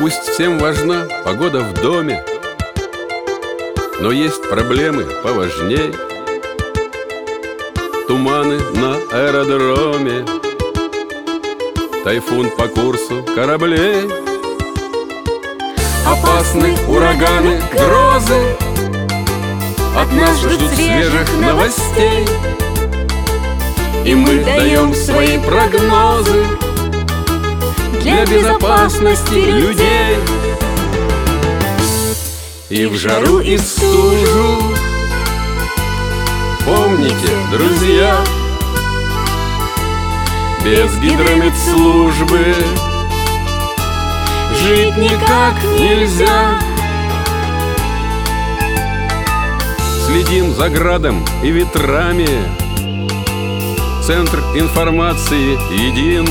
Пусть всем важна погода в доме, но есть проблемы поважней. Туманы на аэродроме, тайфун по курсу кораблей, опасны ураганы, грозы, от нас ждут свежих новостей, и мы даем свои прогнозы для безопасности людей. И в жару, и в стужу помните, друзья, без гидрометслужбы жить никак нельзя. Следим за градом и ветрами, центр информации един.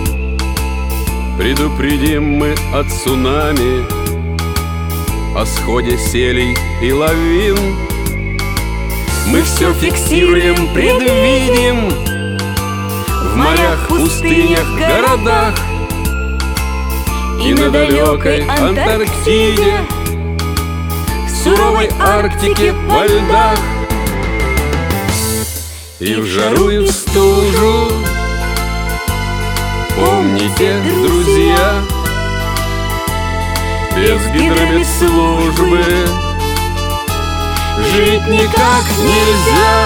Предупредим мы о цунами, о сходе селей и лавин. Мы все фиксируем, предвидим в морях, пустынях, городах и на далекой Антарктиде, в суровой Арктике, во льдах. И в жару, и в стужу помните, друзья, без гидрометслужбы жить никак нельзя.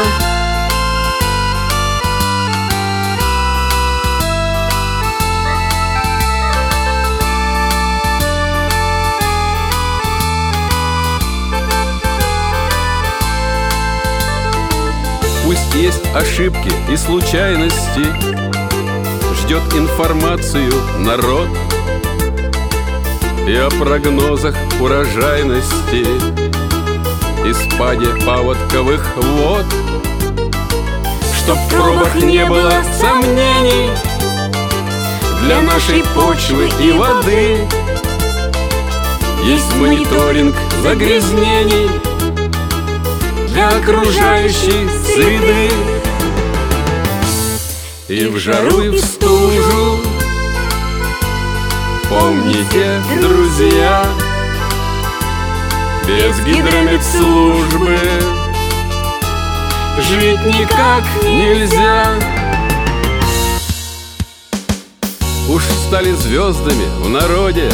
Пусть есть ошибки и случайности, ждет информацию народ и о прогнозах урожайности и спаде паводковых вод. Чтоб в пробах не было сомнений для нашей почвы и воды, есть мониторинг загрязнений для окружающей среды. И в жару, и в стужу помните, друзья, без гидрометслужбы жить никак нельзя. Уж стали звездами в народе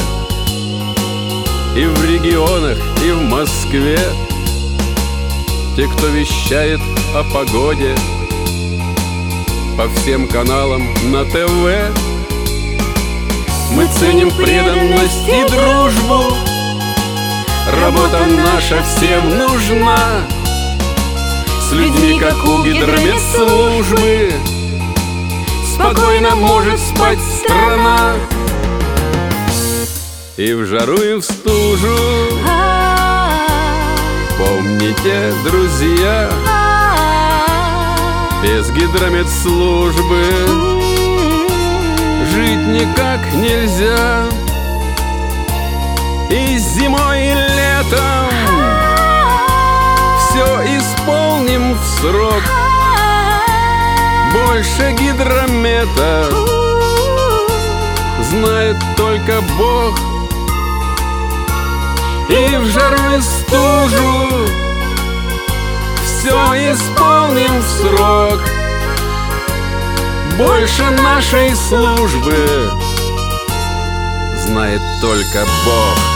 и в регионах, и в Москве те, кто вещает о погоде по всем каналам на ТВ. Мы ценим преданность и дружбу, работа наша всем нужна. С людьми, как у гидрометслужбы, спокойно может спать страна. И в жару, и в стужу помните, друзья, без гидрометслужбы жить никак нельзя. И зимой, и летом все исполним в срок. Больше гидромета знает только Бог. И в жару, и стужу все исполним в срок. Больше нашей службы знает только Бог.